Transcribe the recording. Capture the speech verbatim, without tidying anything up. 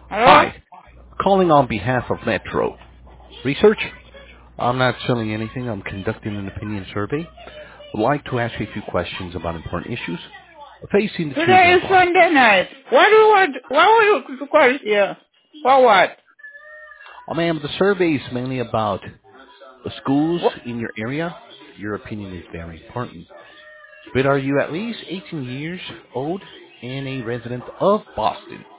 Hello? Hi, calling on behalf of Metro Research. I'm not selling anything. I'm conducting an opinion survey. Would like to ask you a few questions about important issues facing the Today children is of Boston. Sunday night. What do you want? What will you call here? For what? Oh, ma'am, the survey is mainly about the schools What? in your area. Your opinion is very important. But are you at least eighteen years old and a resident of Boston?